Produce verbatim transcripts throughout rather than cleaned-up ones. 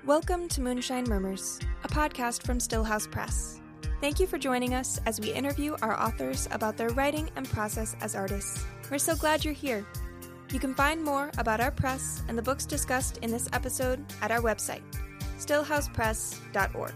Welcome to Moonshine Murmurs, a podcast from Stillhouse Press. Thank you for joining us as we interview our authors about their writing and process as artists. We're so glad you're here. You can find more about our press and the books discussed in this episode at our website, stillhouse press dot org.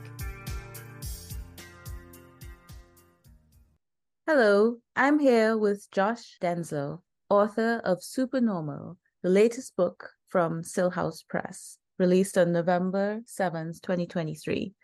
Hello, I'm here with Josh Denslow, author of Supernormal, the latest book from Stillhouse Press, released on November seventh, twenty twenty-three.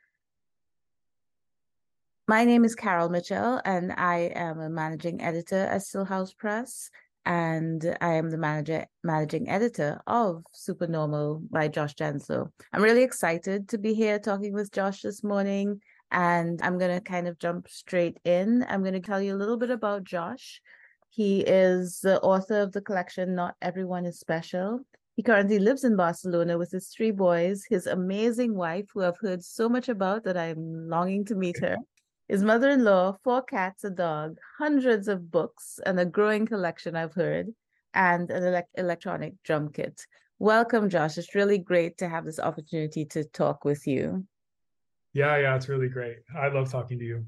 My name is Carol Mitchell, and I am a managing editor at Stillhouse Press, and I am the manager, managing editor of Supernormal by Josh Denslow. I'm really excited to be here talking with Josh this morning, and I'm going to kind of jump straight in. I'm going to tell you a little bit about Josh. He is the author of the collection Not Everyone is Special. He currently lives in Barcelona with his three boys, his amazing wife, who I've heard so much about that I'm longing to meet her, his mother-in-law, four cats, a dog, hundreds of books, and a growing collection, I've heard, and an elect- electronic drum kit. Welcome, Josh. It's really great to have this opportunity to talk with you. Yeah, yeah, it's really great. I love talking to you.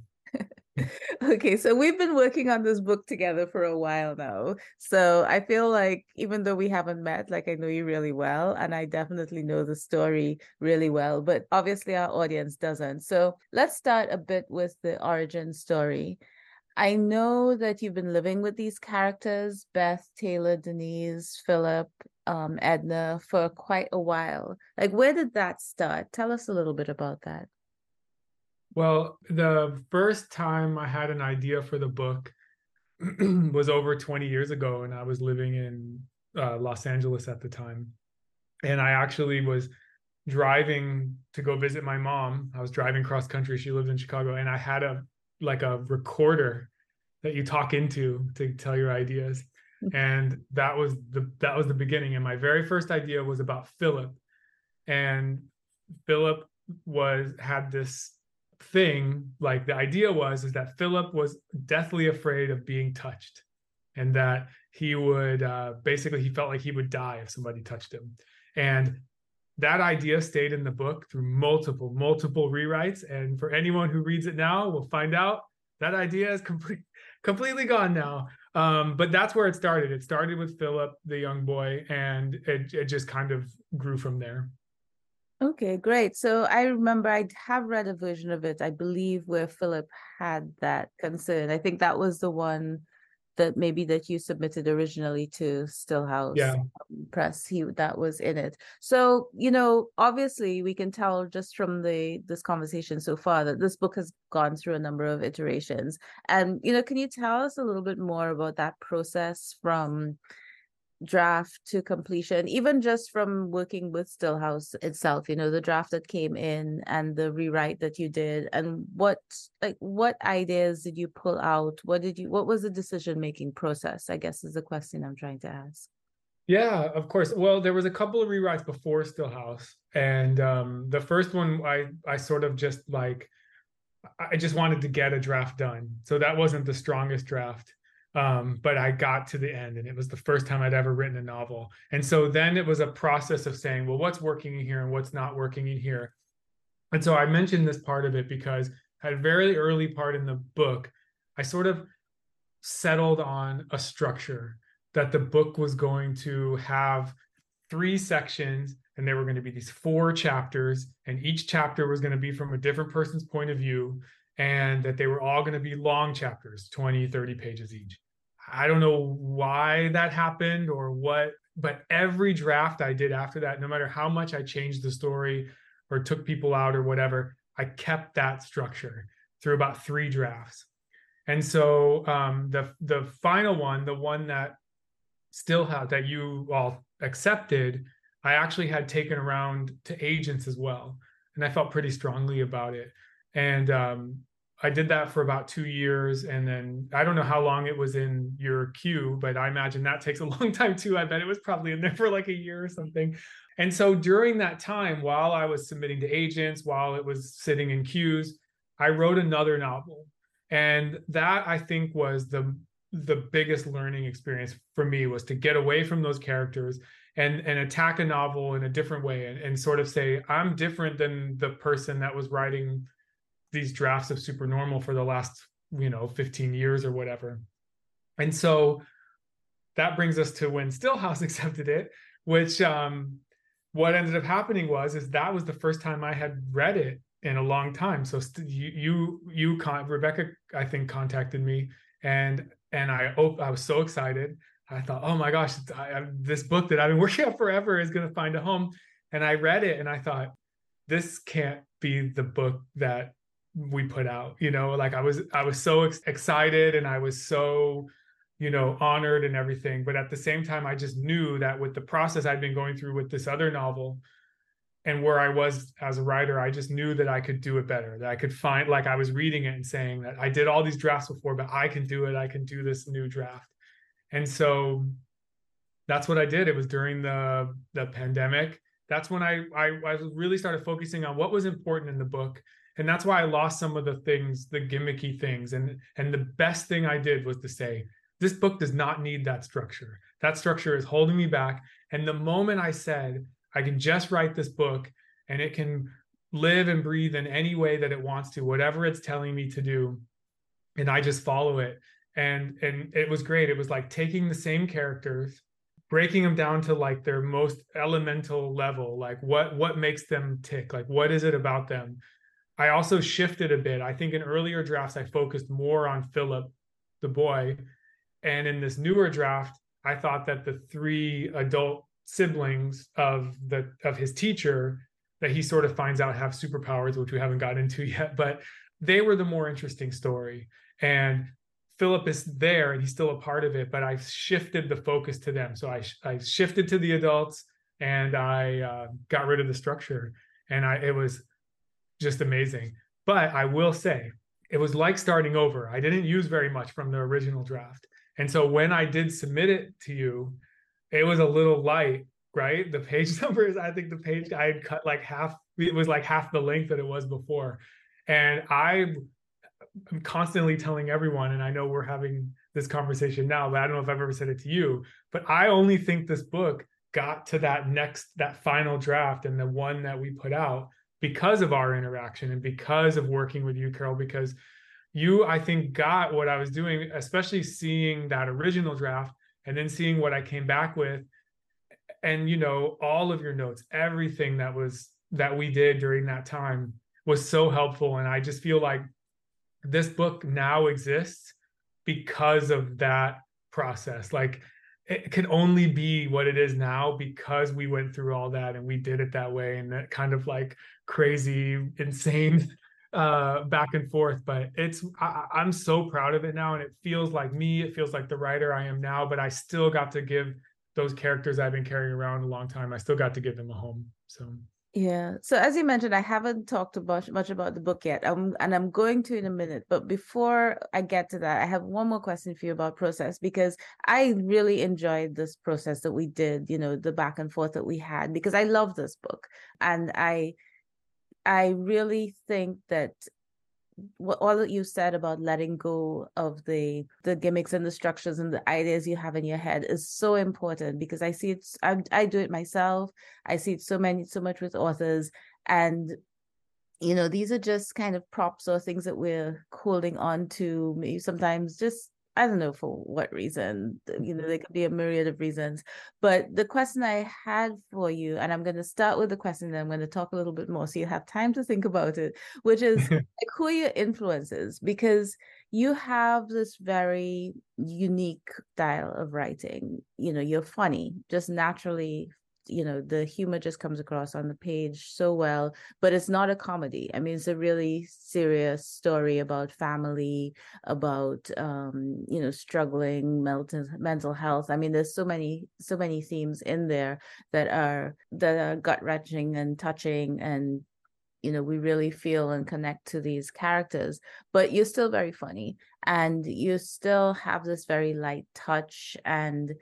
Okay, so we've been working on this book together for a while now. So I feel like even though we haven't met, like I know you really well, and I definitely know the story really well, but obviously our audience doesn't. So let's start a bit with the origin story. I know that you've been living with these characters, Beth, Taylor, Denise, Philip, um, Edna, for quite a while. Like, where did that start? Tell us a little bit about that. Well, the first time I had an idea for the book was over twenty years ago, and I was living in uh, Los Angeles at the time. And I actually was driving to go visit my mom. I was driving cross country. She lived in Chicago, and I had a like a recorder that you talk into to tell your ideas. And that was the that was the beginning. And my very first idea was about Philip. And Philip was had this thing, like the idea was is that Philip was deathly afraid of being touched, and that he would uh, basically he felt like he would die if somebody touched him. And that idea stayed in the book through multiple multiple rewrites, and for anyone who reads it now will find out that idea is complete, completely gone now. Um, but that's where it started. It started with Philip, the young boy, and it, it just kind of grew from there. Okay, great. So I remember I have read a version of it, I believe, where Philip had that concern. I think that was the one that maybe that you submitted originally to Stillhouse Yeah. Press. He that was in it. So, you know, obviously we can tell just from the this conversation so far that this book has gone through a number of iterations. And, you know, can you tell us a little bit more about that process from draft to completion, even just from working with Stillhouse itself, you know, the draft that came in and the rewrite that you did, and what like what ideas did you pull out? What did you what was the decision-making process, I guess, is the question I'm trying to ask. Yeah, of course. Well, there was a couple of rewrites before Stillhouse. And um, the first one, I I sort of just like, I just wanted to get a draft done. So that wasn't the strongest draft. Um, but I got to the end, and it was the first time I'd ever written a novel. And so then it was a process of saying, well, what's working in here and what's not working in here. And so I mentioned this part of it because at a very early part in the book, I sort of settled on a structure that the book was going to have three sections, and there were going to be these four chapters, and each chapter was going to be from a different person's point of view, and that they were all going to be long chapters, twenty, thirty pages each. I don't know why that happened or what, but every draft I did after that, no matter how much I changed the story or took people out or whatever, I kept that structure through about three drafts. And so um, the the final one, the one that still had, that you all accepted, I actually had taken around to agents as well. And I felt pretty strongly about it. And um, I did that for about two years. And then I don't know how long it was in your queue, but I imagine that takes a long time too. I bet it was probably in there for like a year or something. And so during that time, while I was submitting to agents, while it was sitting in queues, I wrote another novel. And that, I think, was the the biggest learning experience for me, was to get away from those characters and and attack a novel in a different way, and, and sort of say, I'm different than the person that was writing these drafts of Supernormal for the last, you know, fifteen years or whatever. And so that brings us to when Stillhouse accepted it, which um, what ended up happening was, is that was the first time I had read it in a long time. So you, you, you, con- Rebecca, I think, contacted me, and and I, oh, I was so excited. I thought, oh my gosh, I, this book that I've been working on forever is going to find a home. And I read it and I thought, this can't be the book that we put out. You know, like I was, I was so ex- excited and I was so, you know, honored and everything. But at the same time, I just knew that with the process I'd been going through with this other novel and where I was as a writer, I just knew that I could do it better, that I could find, like I was reading it and saying that I did all these drafts before, but I can do it. I can do this new draft. And so that's what I did. It was during the, the pandemic. That's when I, I, I really started focusing on what was important in the book. And that's why I lost some of the things, the gimmicky things. And, and the best thing I did was to say, this book does not need that structure. That structure is holding me back. And the moment I said, I can just write this book and it can live and breathe in any way that it wants to, whatever it's telling me to do, and I just follow it. And and it was great. It was like taking the same characters, breaking them down to like their most elemental level, like what what makes them tick, like what is it about them. I also shifted a bit. I think in earlier drafts I focused more on Philip, the boy, and in this newer draft I thought that the three adult siblings of the of his teacher that he sort of finds out have superpowers, which we haven't gotten into yet, but they were the more interesting story. And Philip is there and he's still a part of it, but I shifted the focus to them. So I, I shifted to the adults and I uh, got rid of the structure, and I, it was just amazing. But I will say it was like starting over. I didn't use very much from the original draft. And so when I did submit it to you, it was a little light, right? The page numbers, I think the page I had cut like half, it was like half the length that it was before. And I I'm constantly telling everyone, and I know we're having this conversation now, but I don't know if I've ever said it to you, but I only think this book got to that next, that final draft and the one that we put out because of our interaction and because of working with you, Carol, because you, I think, got what I was doing, especially seeing that original draft and then seeing what I came back with. And, you know, all of your notes, everything that was, that we did during that time was so helpful. And I just feel like this book now exists because of that process. Like it can only be what it is now because we went through all that and we did it that way, and that kind of like crazy, insane uh back and forth. But it's I, I'm so proud of it now, and it feels like me, it feels like the writer I am now, but I still got to give those characters I've been carrying around a long time, I still got to give them a home. So yeah. So as you mentioned, I haven't talked about much about the book yet, um, and I'm going to in a minute. But before I get to that, I have one more question for you about process, because I really enjoyed this process that we did, you know, the back and forth that we had, because I love this book. And I, I really think that what all that you said about letting go of the the gimmicks and the structures and the ideas you have in your head is so important, because I see it, I, I do it myself. I see it so many, so much with authors. And, you know, these are just kind of props or things that we're holding on to, maybe sometimes just, I don't know for what reason, you know, there could be a myriad of reasons. But the question I had for you, and I'm going to start with the question, then I'm going to talk a little bit more so you have time to think about it, which is like, who are your influences? Because you have this very unique style of writing. You know, you're funny, just naturally. You know, the humor just comes across on the page so well, but it's not a comedy. I mean, it's a really serious story about family, about, um, you know, struggling mental, mental health. I mean, there's so many, so many themes in there that are, that are gut-wrenching and touching, and, you know, we really feel and connect to these characters, but you're still very funny, and you still have this very light touch. And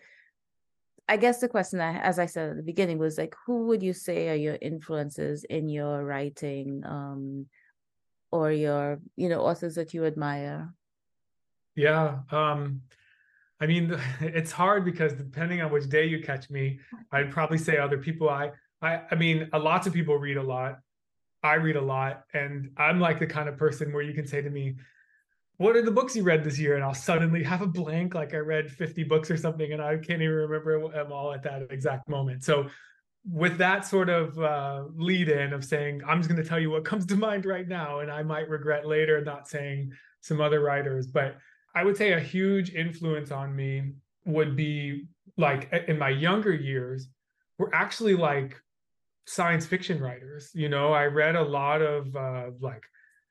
I guess the question, I, as I said at the beginning, was like, who would you say are your influences in your writing, um, or your, you know, authors that you admire? Yeah, um, I mean, it's hard because depending on which day you catch me, I'd probably say other people. I, I, I mean, uh, lots of people read a lot. I read a lot, and I'm like the kind of person where you can say to me, "What are the books you read this year?" And I'll suddenly have a blank, like I read fifty books or something, and I can't even remember them all at that exact moment. So, with that sort of uh, lead in of saying, I'm just going to tell you what comes to mind right now, and I might regret later not saying some other writers, but I would say a huge influence on me would be like in my younger years, were actually like science fiction writers. You know, I read a lot of uh, like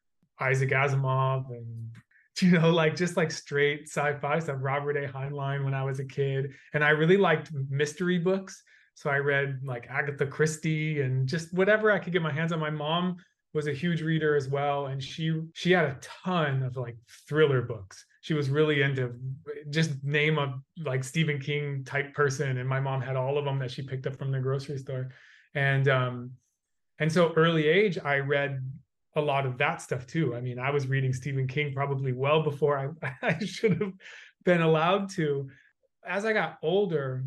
Isaac Asimov and, you know, like just like straight sci-fi stuff, Robert A. Heinlein when I was a kid. And I really liked mystery books. So I read like Agatha Christie and just whatever I could get my hands on. My mom was a huge reader as well, and she she had a ton of like thriller books. She was really into, just name a like Stephen King type person, and my mom had all of them that she picked up from the grocery store. And um and so early age I read a lot of that stuff too. I mean, I was reading Stephen King probably well before I, I should have been allowed to. As I got older,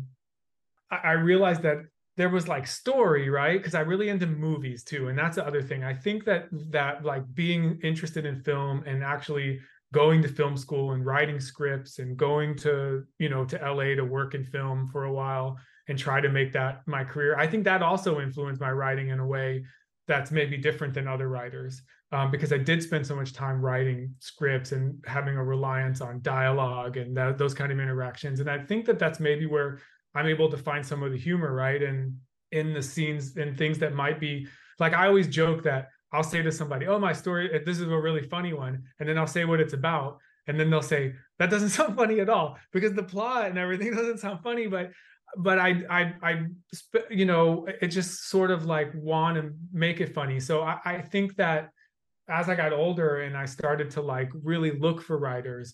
I, I realized that there was like story, right? Because I'm really into movies too. And that's the other thing. I think that that like being interested in film and actually going to film school and writing scripts and going to, you know, to L A to work in film for a while and try to make that my career. I think that also influenced my writing in a way that's maybe different than other writers, um, because I did spend so much time writing scripts and having a reliance on dialogue and that, those kind of interactions. And I think that that's maybe where I'm able to find some of the humor, right? And in the scenes and things that might be like, I always joke that I'll say to somebody, oh, my story, this is a really funny one. And then I'll say what it's about. And then they'll say, that doesn't sound funny at all, because the plot and everything doesn't sound funny. But but I, I, I, you know, it just sort of like want to make it funny. So I, I think that as I got older and I started to like really look for writers,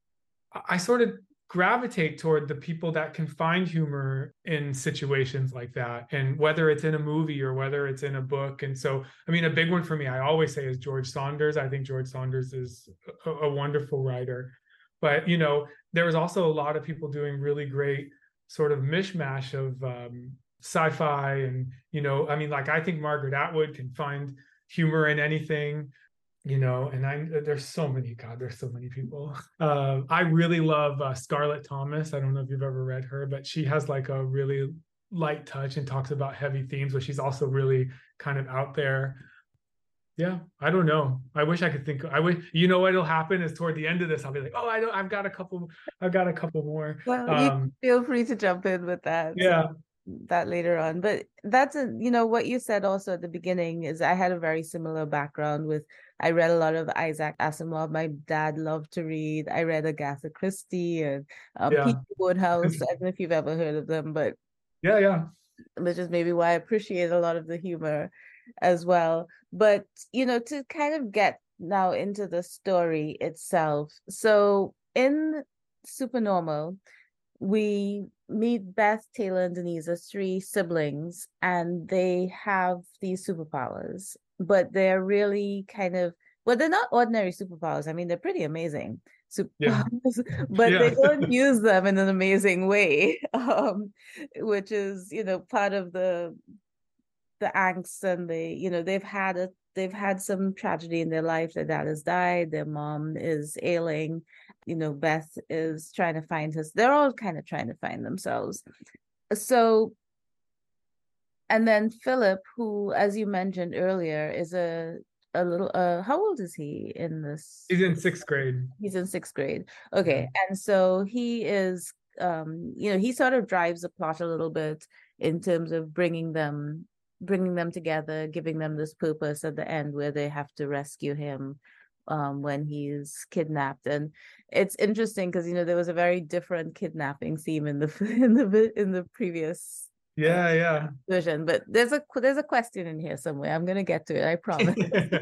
I sort of gravitate toward the people that can find humor in situations like that. And whether it's in a movie or whether it's in a book. And so, I mean, a big one for me, I always say, is George Saunders. I think George Saunders is a, a wonderful writer. But, you know, there was also a lot of people doing really great sort of mishmash of um, sci-fi. And, you know, I mean, like, I think Margaret Atwood can find humor in anything, you know, and I, there's so many, God, there's so many people. Uh, I really love uh, Scarlett Thomas. I don't know if you've ever read her, but she has like a really light touch and talks about heavy themes, but she's also really kind of out there. Yeah, I don't know. I wish I could think. I wish, you know, what'll happen is toward the end of this, I'll be like, oh, I don't. I've got a couple. I've got a couple more. Well, um, you feel free to jump in with that. Yeah, that later on. But that's a, you know, what you said also at the beginning is I had a very similar background with. I read a lot of Isaac Asimov. My dad loved to read. I read Agatha Christie and um, yeah. P T Woodhouse. I don't know if you've ever heard of them, but yeah, yeah. Which is maybe why I appreciate a lot of the humor as well. But, you know, to kind of get now into the story itself. So in Supernormal, we meet Beth, Taylor, and Denise as three siblings, and they have these superpowers, but they're really kind of, well, they're not ordinary superpowers. I mean, they're pretty amazing superpowers, yeah. but yeah. they don't use them in an amazing way, um, which is, you know, part of the the angst, and they, you know, they've had a they've had some tragedy in their life. Their dad has died, their mom is ailing, you know, Beth is trying to find his, they're all kind of trying to find themselves. So, and then Philip, who, as you mentioned earlier, is a a little uh how old is he in this? He's in sixth grade. He's in sixth grade. Okay. Yeah. And so he is um you know, he sort of drives the plot a little bit in terms of bringing them bringing them together, giving them this purpose at the end where they have to rescue him um when he's kidnapped. And it's interesting because, you know, there was a very different kidnapping theme in the in the in the previous yeah yeah version, but there's a there's a question in here somewhere. I'm gonna get to it, I promise.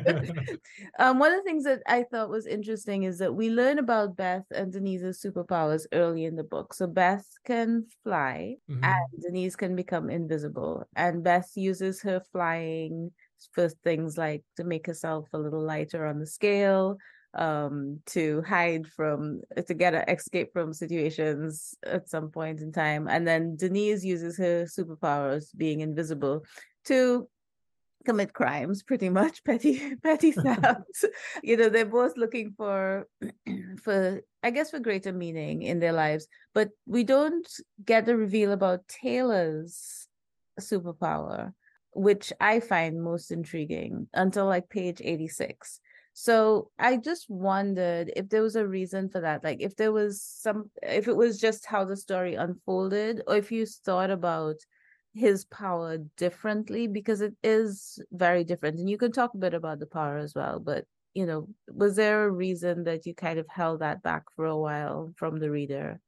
um one of the things that I thought was interesting is that we learn about Beth and Denise's superpowers early in the book. So Beth can fly, mm-hmm. and Denise can become invisible, and Beth uses her flying for things like to make herself a little lighter on the scale, um, to hide from, to get an escape from situations at some point in time. And then Denise uses her superpowers, being invisible, to commit crimes, pretty much petty petty theft. You know, they're both looking for for I guess for greater meaning in their lives, but we don't get the reveal about Taylor's superpower, which I find most intriguing, until like page eighty-six. So I just wondered if there was a reason for that, like if there was some, if it was just how the story unfolded, or if you thought about his power differently, because it is very different. And you can talk a bit about the power as well, but you know, was there a reason that you kind of held that back for a while from the reader?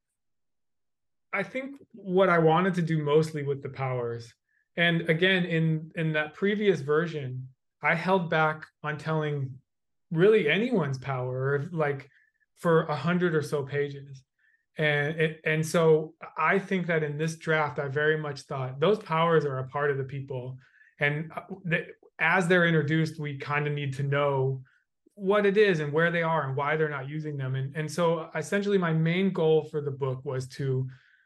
I think what I wanted to do mostly with the powers, and again, in in that previous version, I held back on telling really anyone's power, like for a hundred or so pages. And it, and so I think that in this draft, I very much thought those powers are a part of the people. And that as they're introduced, we kind of need to know what it is and where they are and why they're not using them. And, and so essentially my main goal for the book was to,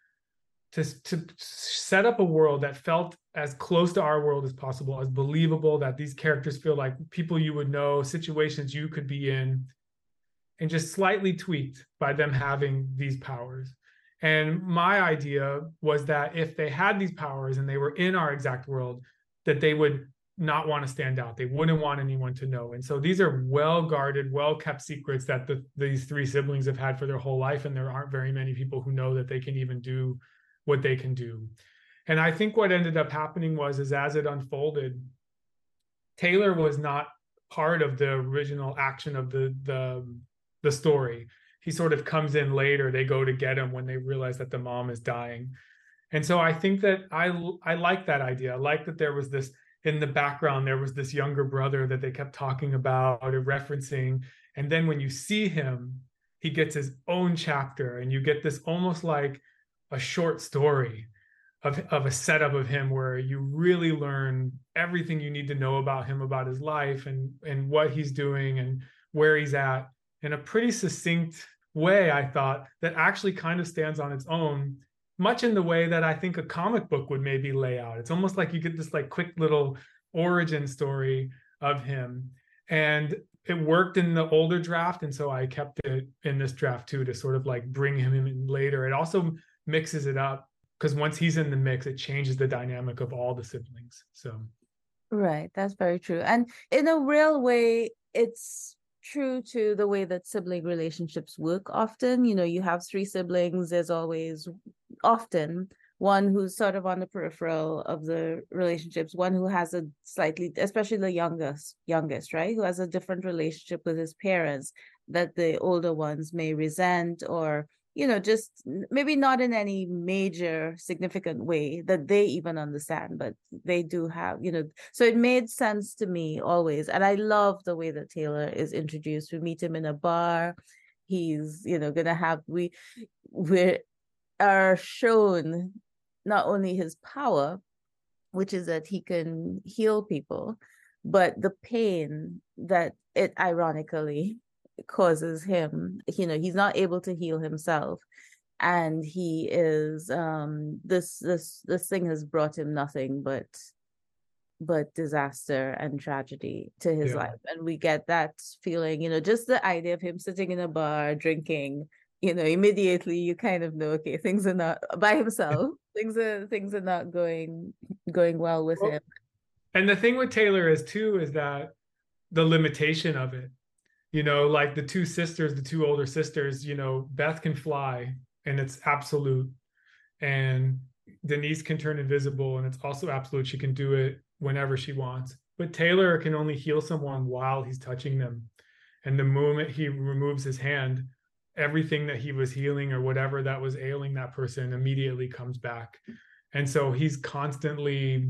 to, to set up a world that felt as close to our world as possible, as believable, that these characters feel like people you would know, situations you could be in, and just slightly tweaked by them having these powers. And my idea was that if they had these powers and they were in our exact world, that they would not want to stand out. They wouldn't want anyone to know. And so these are well-guarded, well-kept secrets that the, these three siblings have had for their whole life. And there aren't very many people who know that they can even do what they can do. And I think what ended up happening was, is as it unfolded, Taylor was not part of the original action of the, the, the story. He sort of comes in later. They go to get him when they realize that the mom is dying. And so I think that I, I like that idea. I like that there was this, in the background, there was this younger brother that they kept talking about or referencing. And then when you see him, he gets his own chapter, and you get this almost like a short story of, of a setup of him where you really learn everything you need to know about him, about his life and, and what he's doing and where he's at, in a pretty succinct way, I thought, that actually kind of stands on its own, much in the way that I think a comic book would maybe lay out. It's almost like you get this like quick little origin story of him. And it worked in the older draft. And so I kept it in this draft too, to sort of like bring him in later. It also mixes it up, because once he's in the mix, it changes the dynamic of all the siblings. So. Right. That's very true. And in a real way, it's true to the way that sibling relationships work often. You know, you have three siblings, there's always often one who's sort of on the peripheral of the relationships, one who has a slightly, especially the youngest, youngest, right, who has a different relationship with his parents that the older ones may resent, or, you know, just maybe not in any major significant way that they even understand, but they do have, you know, so it made sense to me always. And I love the way that Taylor is introduced. We meet him in a bar. He's, you know, gonna have, we, we are shown not only his power, which is that he can heal people, but the pain that it ironically causes him. You know, he's not able to heal himself, and he is um this this this thing has brought him nothing but but disaster and tragedy to his yeah. life. And we get that feeling, you know, just the idea of him sitting in a bar drinking, you know, immediately you kind of know, okay, things are not by himself. things are things are not going going well with well, him. And the thing with Taylor is too is that the limitation of it. You know, like the two sisters, the two older sisters, you know, Beth can fly and it's absolute. And Denise can turn invisible and it's also absolute. She can do it whenever she wants. But Taylor can only heal someone while he's touching them. And the moment he removes his hand, everything that he was healing or whatever that was ailing that person immediately comes back. And so he's constantly,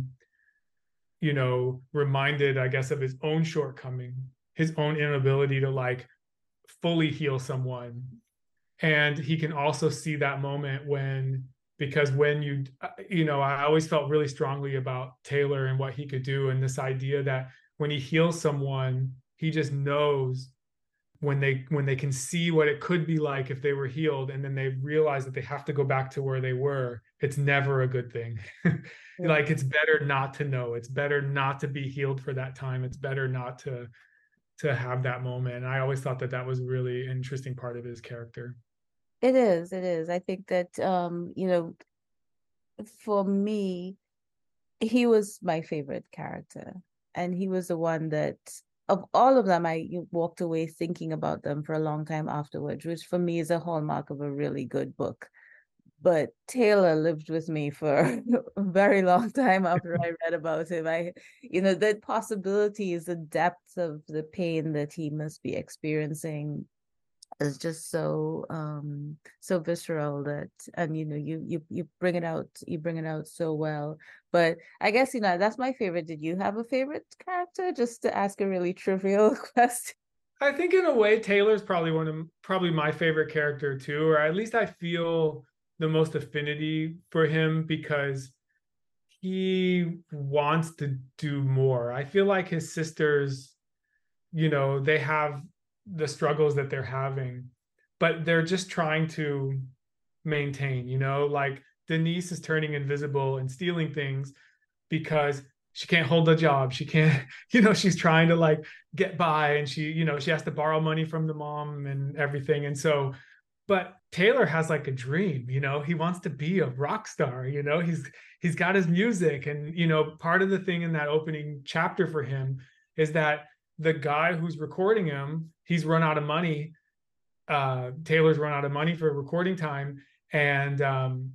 you know, reminded, I guess, of his own shortcoming, his own inability to like fully heal someone. And he can also see that moment when, because when you, you know, I always felt really strongly about Taylor and what he could do. And this idea that when he heals someone, he just knows when they when they can see what it could be like if they were healed, and then they realize that they have to go back to where they were, it's never a good thing. Yeah. Like, it's better not to know. It's better not to be healed for that time. It's better not to to have that moment. And I always thought that that was a really interesting part of his character. It is, it is. I think that, um, you know, for me, he was my favorite character. And he was the one that, of all of them, I walked away thinking about them for a long time afterwards, which for me is a hallmark of a really good book. But Taylor lived with me for a very long time after I read about him. I, you know, the possibilities, the depth of the pain that he must be experiencing is just so um so visceral, that, and you know, you you you bring it out you bring it out so well. But I guess, you know, that's my favorite. Did you have a favorite character, just to ask a really trivial question? I think in a way Taylor's probably one of probably my favorite character too, or at least I feel the most affinity for him, because he wants to do more. I feel like his sisters, you know, they have the struggles that they're having, but they're just trying to maintain, you know, like Denise is turning invisible and stealing things because she can't hold a job. She can't, you know, she's trying to like get by, and she, you know, she has to borrow money from the mom and everything. And so, but Taylor has like a dream, you know, he wants to be a rock star, you know, he's, he's got his music. And, you know, part of the thing in that opening chapter for him is that the guy who's recording him, he's run out of money. Uh, Taylor's run out of money for recording time. And um,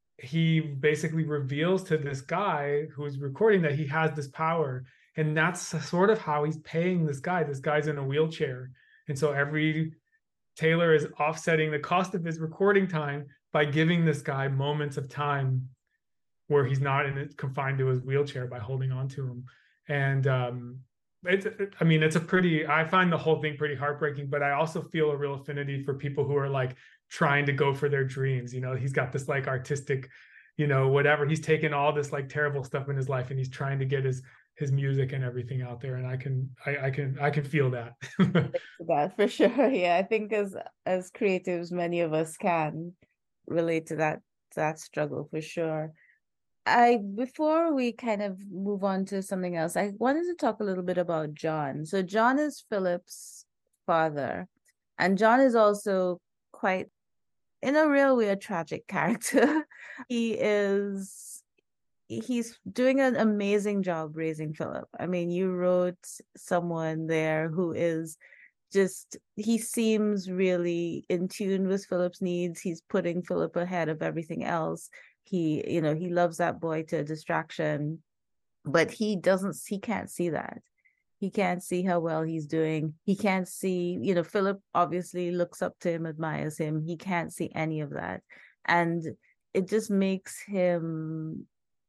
he basically reveals to this guy who's recording that he has this power. And that's sort of how he's paying this guy. This guy's in a wheelchair. And so every Taylor is offsetting the cost of his recording time by giving this guy moments of time where he's not in it, confined to his wheelchair, by holding on to him. And um, it's, I mean, it's a pretty, I find the whole thing pretty heartbreaking, but I also feel a real affinity for people who are like trying to go for their dreams. You know, he's got this like artistic, you know, whatever, he's taken all this like terrible stuff in his life and he's trying to get his, his music and everything out there. And I can, I, I can, I can feel that. That for sure. Yeah. I think as, as creatives, many of us can relate to that, that struggle for sure. I before we kind of move on to something else, I wanted to talk a little bit about John. So John is Philip's father, and John is also quite, in a real way, a tragic character. He is he's doing an amazing job raising Philip. I mean, you wrote someone there who is just, he seems really in tune with Philip's needs. He's putting Philip ahead of everything else. He, you know, he loves that boy to distraction, but he doesn't, he can't see that. He can't see how well he's doing. He can't see, you know, Philip obviously looks up to him, admires him. He can't see any of that. And it just makes him,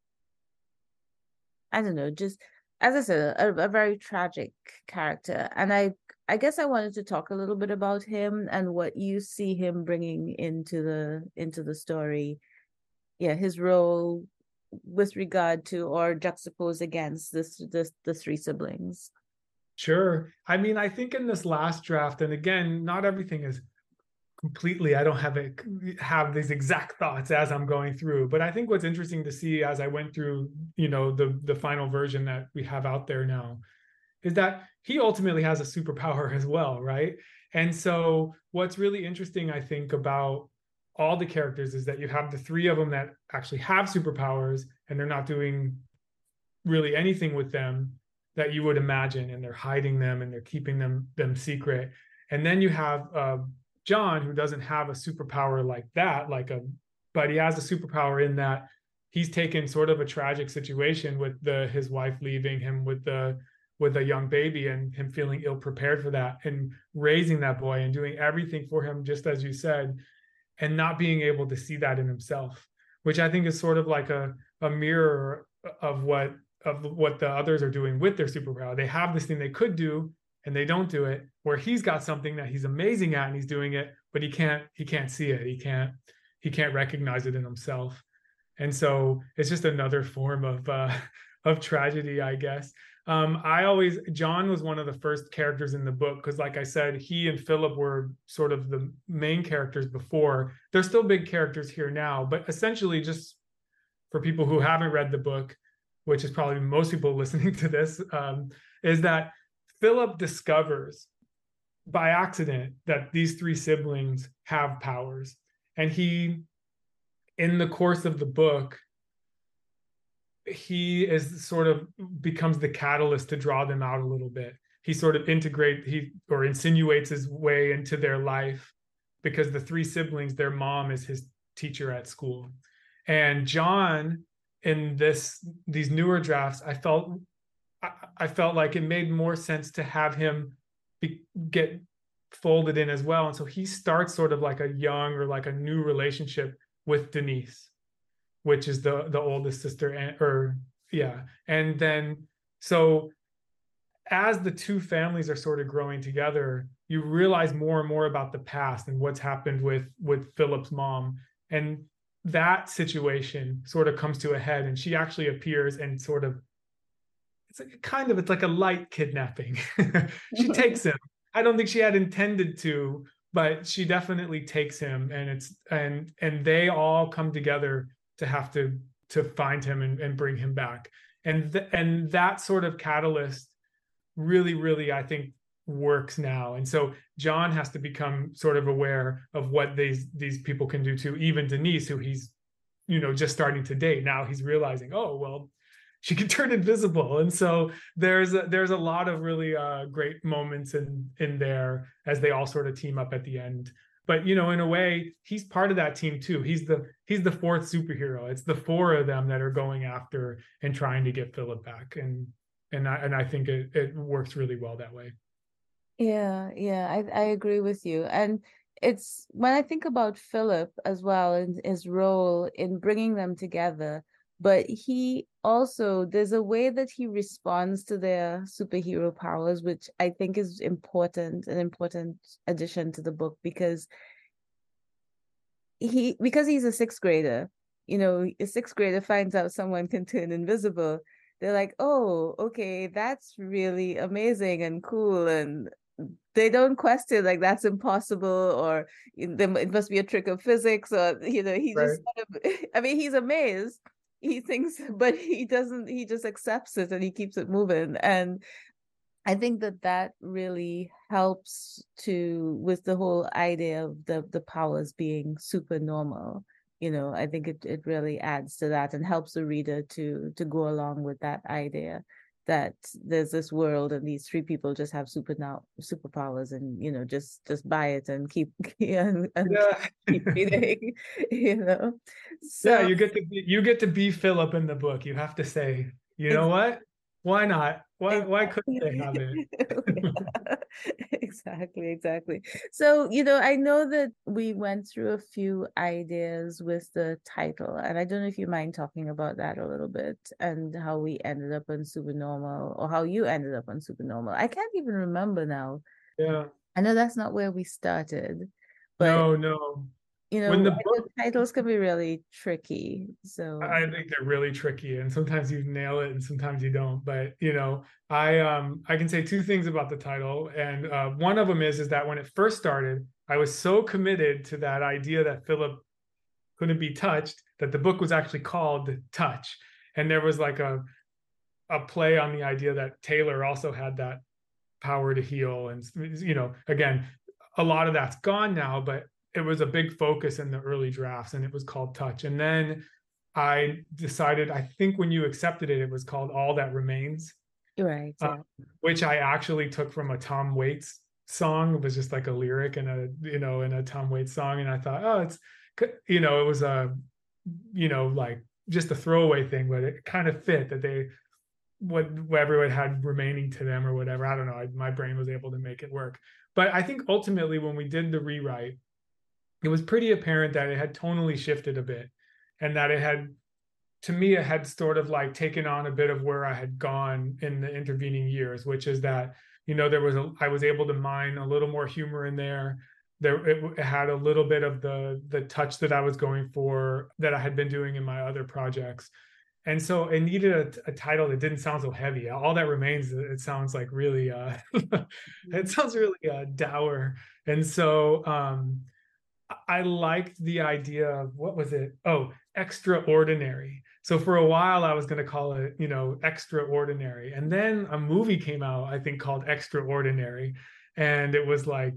I don't know, just, as I said, a, a very tragic character. And I, I guess I wanted to talk a little bit about him and what you see him bringing into the, into the story. Yeah, his role with regard to, or juxtaposed against, this, this the three siblings. Sure. I mean, I think in this last draft, and again, not everything is completely, I don't have it have these exact thoughts as I'm going through, but I think what's interesting to see as I went through, you know, the the final version that we have out there now, is that he ultimately has a superpower as well, right? And so what's really interesting, I think, about all the characters is that you have the three of them that actually have superpowers, and they're not doing really anything with them that you would imagine, and they're hiding them and they're keeping them them secret. And then you have uh, John, who doesn't have a superpower like that, like a, but he has a superpower in that he's taken sort of a tragic situation with the his wife leaving him with the with a young baby, and him feeling ill prepared for that, and raising that boy and doing everything for him, just as you said, and not being able to see that in himself, which I think is sort of like a, a mirror of what of what the others are doing with their superpower. They have this thing they could do and they don't do it, where he's got something that he's amazing at and he's doing it, but he can't he can't see it. He can't he can't recognize it in himself. And so it's just another form of uh, of tragedy, I guess. Um, I always, John was one of the first characters in the book because, like I said, he and Philip were sort of the main characters before. They're still big characters here now, but essentially, just for people who haven't read the book, which is probably most people listening to this, um, is that Philip discovers by accident that these three siblings have powers. And he, in the course of the book, he is sort of becomes the catalyst to draw them out a little bit. He sort of integrate he or insinuates his way into their life because the three siblings, their mom is his teacher at school. And John, in this these newer drafts, I felt I, I felt like it made more sense to have him be, get folded in as well. And so he starts sort of like a young or like a new relationship with Denise, which is the the oldest sister, and or yeah. And then so as the two families are sort of growing together, you realize more and more about the past and what's happened with with Philip's mom. And that situation sort of comes to a head, and she actually appears and sort of, it's like kind of, it's like a light kidnapping. She takes him. I don't think she had intended to, but she definitely takes him, and it's and and they all come together to have to to find him and, and bring him back. And th- and that sort of catalyst really, really, I think, works now. And so John has to become sort of aware of what these these people can do too. Even Denise, who he's, you know, just starting to date, now he's realizing, oh, well, she can turn invisible. And so there's a, there's a lot of really uh, great moments in in there as they all sort of team up at the end. But, you know, in a way, he's part of that team too. He's the he's the fourth superhero. It's the four of them that are going after and trying to get Philip back. And and I and I think it it works really well that way. Yeah, yeah, I, I agree with you. And it's when I think about Philip as well and his role in bringing them together, but he also, there's a way that he responds to their superhero powers, which I think is important, an important addition to the book, because he, because he's a sixth grader, you know, a sixth grader finds out someone can turn invisible. They're like, oh, okay, that's really amazing and cool. And they don't question like that's impossible, or it must be a trick of physics, or, you know, he just right. sort of, I mean, he's amazed. He thinks, but he doesn't, he just accepts it and he keeps it moving. And I think that that really helps to, with the whole idea of the, the powers being super normal. You know, I think it, it really adds to that and helps the reader to to go along with that idea that there's this world and these three people just have super now superpowers, and, you know, just just buy it and keep and, and yeah. keep reading, you know. So yeah, you get to be, you get to be Philip in the book. You have to say, you know what? Why not? Why exactly. why couldn't they have it? exactly, exactly. So, you know, I know that we went through a few ideas with the title, and I don't know if you mind talking about that a little bit and how we ended up on Supernormal, or how you ended up on Supernormal. I can't even remember now. Yeah. I know that's not where we started. But no, no. You know, when the, book, the titles can be really tricky. So I think they're really tricky, and sometimes you nail it and sometimes you don't. But, you know, I um I can say two things about the title, and uh, one of them is is that when it first started, I was so committed to that idea that Philip couldn't be touched that the book was actually called Touch, and there was like a a play on the idea that Taylor also had that power to heal, and, you know, again, a lot of that's gone now, but it was a big focus in the early drafts, and it was called Touch. And then I decided, I think when you accepted it, it was called All That Remains. Right. Yeah. Uh, which I actually took from a Tom Waits song. It was just like a lyric in a, you know, in a Tom Waits song. And I thought, oh, it's, you know, it was a, you know, like just a throwaway thing, but it kind of fit that they, what, what everyone had remaining to them or whatever. I don't know. I, my brain was able to make it work. But I think ultimately when we did the rewrite, it was pretty apparent that it had tonally shifted a bit, and that it had, to me, it had sort of like taken on a bit of where I had gone in the intervening years, which is that, you know, there was a, I was able to mine a little more humor in there. There, it, it had a little bit of the the touch that I was going for, that I had been doing in my other projects. And so it needed a, a title that didn't sound so heavy. All That Remains, it sounds like really, uh, it sounds really uh, dour. And so um, I liked the idea of, what was it? Oh, extraordinary. So for a while I was going to call it, you know, Extraordinary. And then a movie came out, I think, called Extraordinary. And it was like,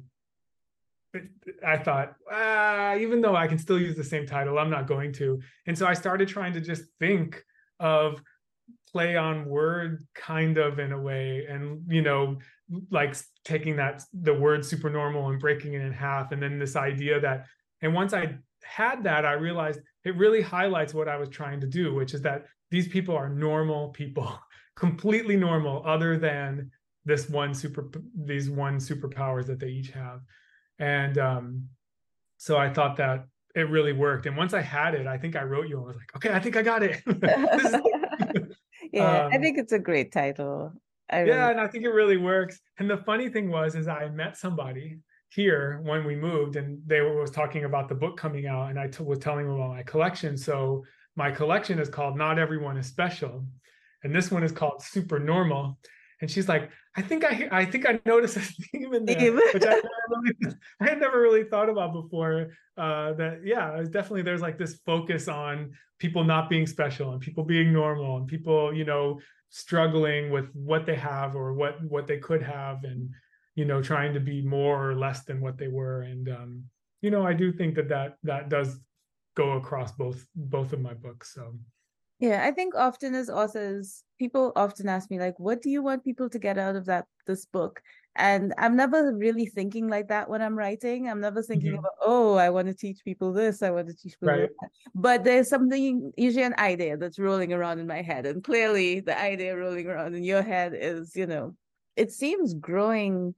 I thought, ah, even though I can still use the same title, I'm not going to. And so I started trying to just think of play on word kind of in a way, and, you know, like taking that, the word supernormal and breaking it in half. And then this idea that, and once I had that, I realized it really highlights what I was trying to do, which is that these people are normal people, completely normal, other than this one super, these one superpowers that they each have. And um, so I thought that it really worked. And once I had it, I think I wrote you and was like, okay, I think I got it. This is Yeah, um, I think it's a great title. I yeah, really and I think it really works. And the funny thing was, is I met somebody here when we moved, and they were was talking about the book coming out, and I t- was telling them about my collection. So my collection is called Not Everyone is Special, and this one is called Super Normal. And she's like, I think I I think I noticed a theme in there, Theme. which I, never really, I had never really thought about before. Uh, that yeah, it's definitely, there's like this focus on people not being special and people being normal and people, you know, struggling with what they have or what what they could have, and, you know, trying to be more or less than what they were. And um, you know, I do think that that that does go across both both of my books. So. Yeah, I think often as authors, people often ask me, like, what do you want people to get out of that this book? And I'm never really thinking like that when I'm writing. I'm never thinking Mhm. about, oh, I want to teach people this, I want to teach people Right. that. But there's something, usually an idea that's rolling around in my head. And clearly the idea rolling around in your head is, you know, it seems growing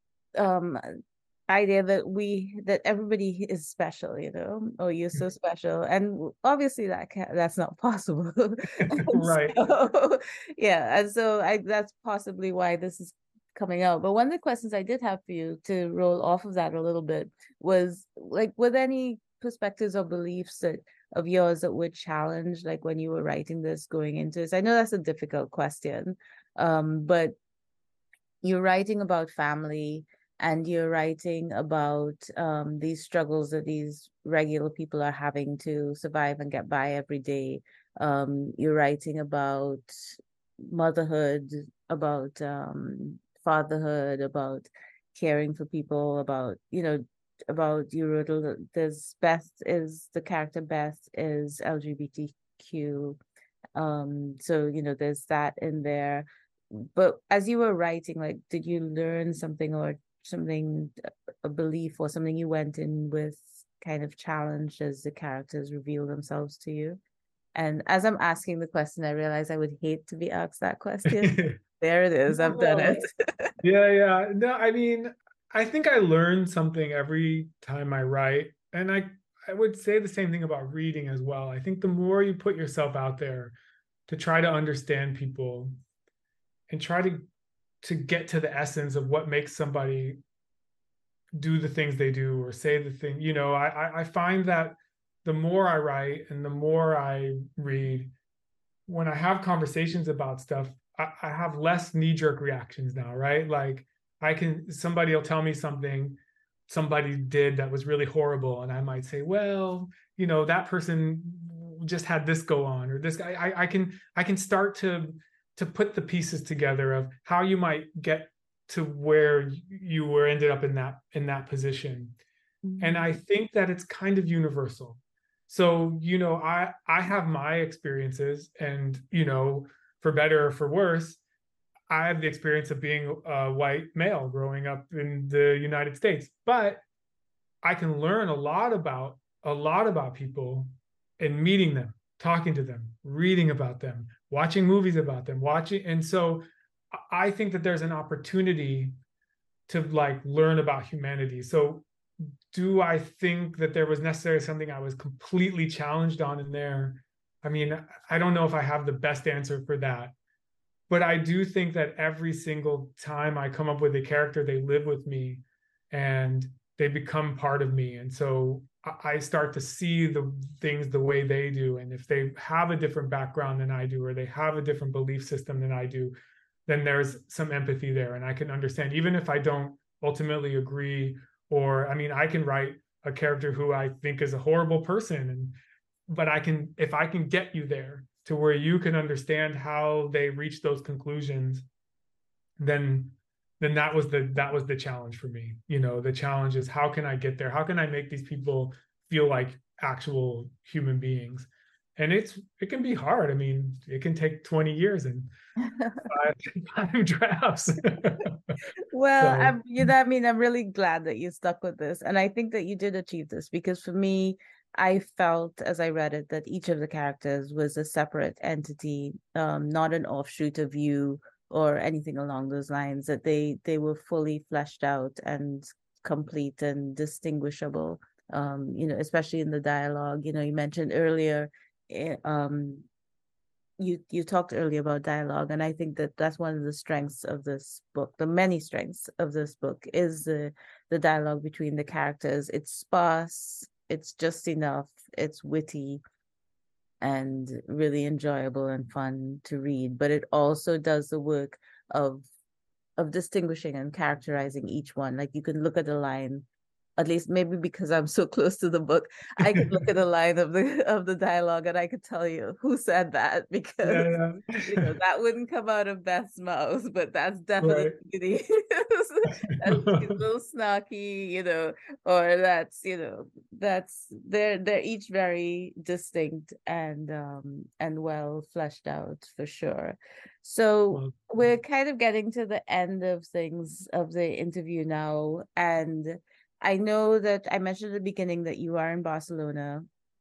um idea that we that everybody is special, you know, oh, you're so special, and obviously that can that's not possible. And Right. so, yeah, and so I that's possibly why this is coming out. But one of the questions I did have for you, to roll off of that a little bit, was like, with any perspectives or beliefs that of yours that were challenged, like when you were writing this, going into this? I know that's a difficult question, um but you're writing about family, and you're writing about um, these struggles that these regular people are having to survive and get by every day. Um, you're writing about motherhood, about um, fatherhood, about caring for people, about, you know, about you wrote a- there's Beth is the character. Beth is L G B T Q. Um, so, you know, there's that in there. But as you were writing, like, did you learn something, or something, a belief or something you went in with kind of challenged as the characters reveal themselves to you? And as I'm asking the question, I realize I would hate to be asked that question. There it is. I've done it. Yeah, yeah. No, I mean, I think I learn something every time I write. And I, I would say the same thing about reading as well. I think the more you put yourself out there to try to understand people and try to to get to the essence of what makes somebody do the things they do or say the thing, you know, I I find that the more I write and the more I read, when I have conversations about stuff, I, I have less knee-jerk reactions now, right? Like, I can, somebody will tell me something somebody did that was really horrible, and I might say, well, you know, that person just had this go on, or this guy. I, I can I can start to to put the pieces together of how you might get to where you were ended up in that in that position. Mm-hmm. And I think that it's kind of universal. So, you know, I I have my experiences, and, you know, for better or for worse, I have the experience of being a white male growing up in the United States. But I can learn a lot about a lot about people in meeting them, talking to them, reading about them, watching movies about them, watching. And so I think that there's an opportunity to, like, learn about humanity. So do I think that there was necessarily something I was completely challenged on in there? I mean, I don't know if I have the best answer for that. But I do think that every single time I come up with a character, they live with me and they become part of me. And so I start to see the things the way they do. And if they have a different background than I do, or they have a different belief system than I do, then there's some empathy there. And I can understand, even if I don't ultimately agree, or, I mean, I can write a character who I think is a horrible person. And, but I can, if I can get you there to where you can understand how they reach those conclusions, then then that was the that was the challenge for me. You know, the challenge is, how can I get there? How can I make these people feel like actual human beings? And it's it can be hard. I mean, it can take twenty years and five, five drafts. Well, So, I'm, you know, I mean, I'm really glad that you stuck with this. And I think that you did achieve this, because for me, I felt as I read it that each of the characters was a separate entity, um, not an offshoot of you or anything along those lines, that they they were fully fleshed out and complete and distinguishable. Um, you know, especially in the dialogue. You know, you mentioned earlier, eh, um, you you talked earlier about dialogue, and I think that that's one of the strengths of this book. The many strengths of this book is the the dialogue between the characters. It's sparse, it's just enough, it's witty, and really enjoyable and fun to read, but it also does the work of of distinguishing and characterizing each one. Like, you can look at a line, at least maybe because I'm so close to the book, I could look at a line of the of the dialogue and I could tell you who said that, because yeah, yeah. you know that wouldn't come out of Beth's mouth, but that's definitely Right. that's a little snarky, you know, or that's, you know, that's they're they're each very distinct and um and well fleshed out for sure. So Well, we're kind of getting to the end of things of the interview now, and I know that I mentioned at the beginning that you are in Barcelona,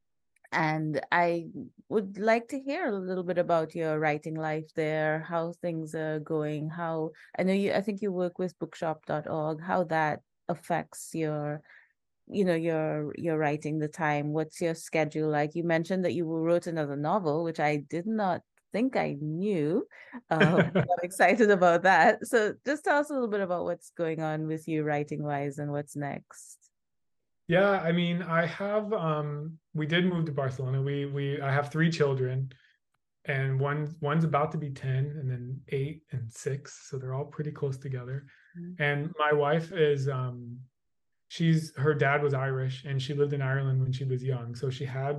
and I would like to hear a little bit about your writing life there, how things are going, how I know you, I think you work with bookshop dot org, how that affects your, you know, your your writing, the time, what's your schedule like? You mentioned that you wrote another novel, which I did not think I knew. Um, I'm excited about that. So just tell us a little bit about what's going on with you writing wise and what's next. Yeah, I mean, I have um we did move to Barcelona. We we I have three children, and one one's about to be ten, and then eight and six, so they're all pretty close together. Mm-hmm. And my wife is um she's her dad was Irish, and she lived in Ireland when she was young, so she had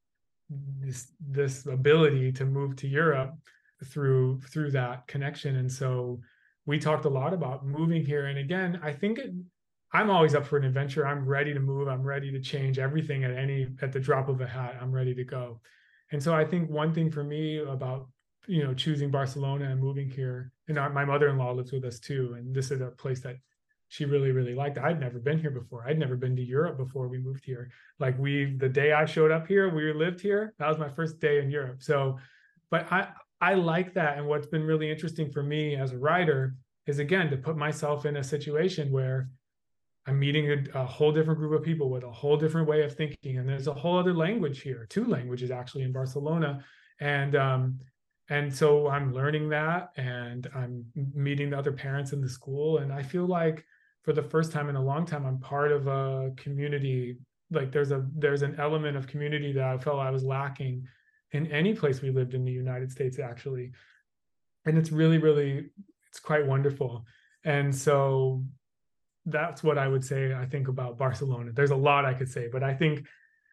this this ability to move to Europe through through that connection. And so we talked a lot about moving here. And again, I think it, I'm always up for an adventure. I'm ready to move. I'm ready to change everything at any at the drop of a hat. I'm ready to go. And so I think one thing for me about, you know, choosing Barcelona and moving here, and our, my mother-in-law lives with us too, and this is a place that she really, really liked. I'd never been here before. I'd never been to Europe before we moved here. Like, we, the day I showed up here, we lived here. That was my first day in Europe. So, but I, I like that. And what's been really interesting for me as a writer is, again, to put myself in a situation where I'm meeting a, a whole different group of people with a whole different way of thinking. And there's a whole other language here, two languages actually in Barcelona. And, um, and so I'm learning that, and I'm meeting the other parents in the school. And I feel like, for the first time in a long time, I'm part of a community. Like, there's a there's an element of community that I felt I was lacking in any place we lived in the United States, actually. And it's really, really, it's quite wonderful. And so that's what I would say, I think, about Barcelona. There's a lot I could say, but I think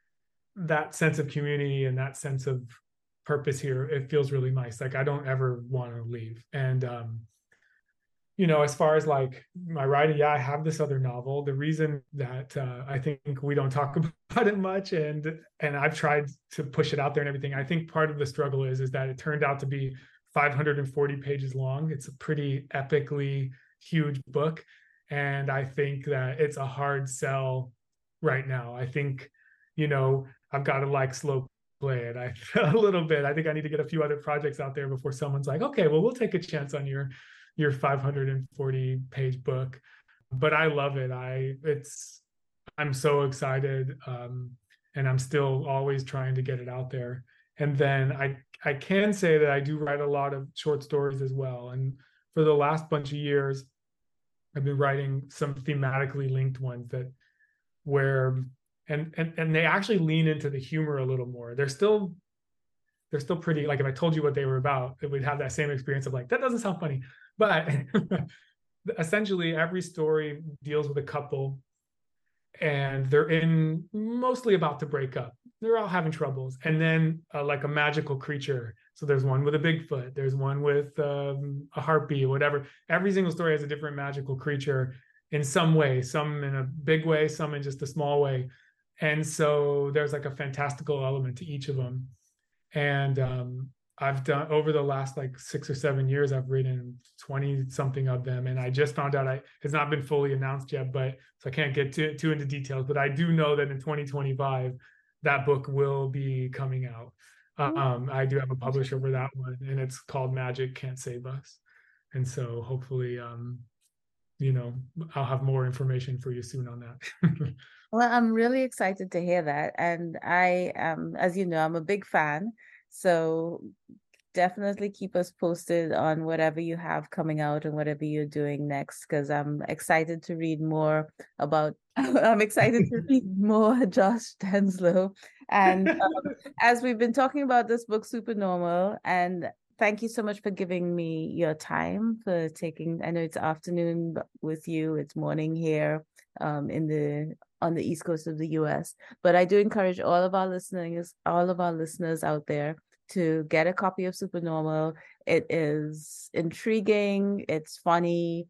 that sense of community and that sense of purpose here, it feels really nice. Like, I don't ever want to leave. And um you know, as far as like my writing, yeah, I have this other novel. The reason that uh, I think we don't talk about it much, and and I've tried to push it out there and everything, I think part of the struggle is is that it turned out to be five hundred forty pages long. It's a pretty epically huge book, and I think that it's a hard sell right now. I think, you know, I've got to like slow play it I a little bit. I think I need to get a few other projects out there before someone's like, okay, well, we'll take a chance on your your five hundred forty page book. But I love it. I it's I'm so excited, um, and I'm still always trying to get it out there. And then I I can say that I do write a lot of short stories as well. And for the last bunch of years, I've been writing some thematically linked ones that where and and and they actually lean into the humor a little more. They're still they're still pretty, like if I told you what they were about, it would have that same experience of like, that doesn't sound funny. But essentially every story deals with a couple, and they're in mostly about to break up. They're all having troubles. And then uh, like a magical creature. So there's one with a Bigfoot, there's one with um, a harpy, whatever. Every single story has a different magical creature in some way, some in a big way, some in just a small way. And so there's like a fantastical element to each of them. And um, I've done, over the last like six or seven years, I've written twenty something of them. And I just found out I, it's not been fully announced yet, but so I can't get too, too into details, but I do know that in twenty twenty-five, that book will be coming out. Um, I do have a publisher for that one, and it's called Magic Can't Save Us. And so hopefully, um, you know, I'll have more information for you soon on that. Well, I'm really excited to hear that. And I, um, as you know, I'm a big fan. So definitely keep us posted on whatever you have coming out and whatever you're doing next, because I'm excited to read more about, I'm excited to read more Josh Denslow. And um, as we've been talking about this book, Supernormal, and thank you so much for giving me your time, for taking, I know it's afternoon with you, it's morning here um, in the on the East Coast of the U S. But I do encourage all of our listeners, all of our listeners out there to get a copy of Supernormal. It is intriguing, it's funny,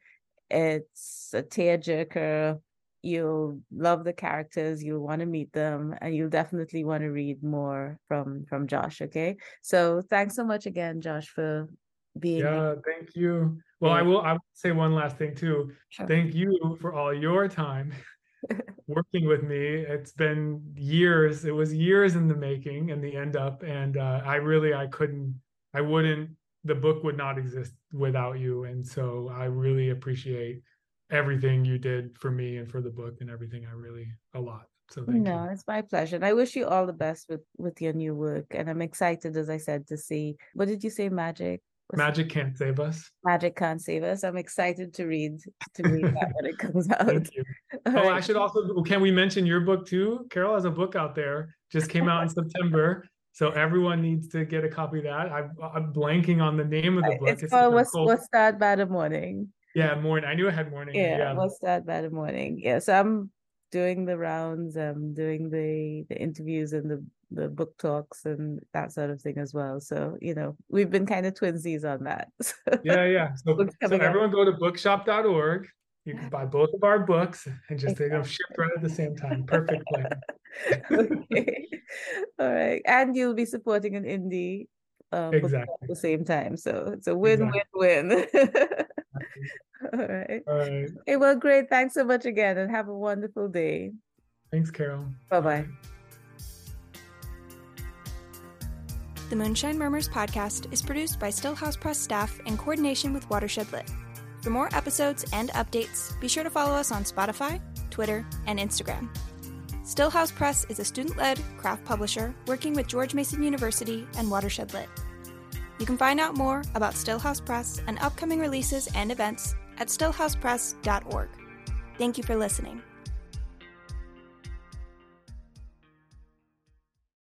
it's a tearjerker. You'll love the characters, you'll want to meet them, and you'll definitely want to read more from from Josh. Okay, so thanks so much again, Josh, for being yeah here. Thank you. Well, I will I will say one last thing too. Sure. Thank you for all your time working with me. It's been years, it was years in the making and the end up, and uh, I really I couldn't I wouldn't the book would not exist without you, and so I really appreciate everything you did for me and for the book and everything. I really a lot. So thank no, you. It's my pleasure. And I wish you all the best with with your new work. And I'm excited, as I said, to see, what did you say, Magic? What's Magic it? Can't Save Us. Magic Can't Save Us. I'm excited to read to read that when it comes out. Thank you. All oh, right. I should also, can we mention your book too? Carol has a book out there, just came out in September. So everyone needs to get a copy of that. I, I'm blanking on the name of the book. It's, it's called like What's, What's That Bad Morning? Yeah, morning. I knew it had morning. Yeah, yeah. What's That Bad Morning? Yeah, so I'm doing the rounds, I'm doing the the interviews and the the book talks and that sort of thing as well. So, you know, we've been kind of twinsies on that. yeah, yeah. So, so everyone go to bookshop dot org. You can buy both of our books and just exactly. take them shipped right at the same time. Perfect plan. Okay. All right. And you'll be supporting an indie um, exactly. at the same time. So it's a win, exactly. win, win. All right. All right. Okay, well, great. Thanks so much again, and have a wonderful day. Thanks, Carol. Bye-bye. The Moonshine Murmurs podcast is produced by Stillhouse Press staff in coordination with Watershed Lit. For more episodes and updates, be sure to follow us on Spotify, Twitter, and Instagram. Stillhouse Press is a student-led craft publisher working with George Mason University and Watershed Lit. You can find out more about Stillhouse Press and upcoming releases and events at stillhouse press dot org. Thank you for listening.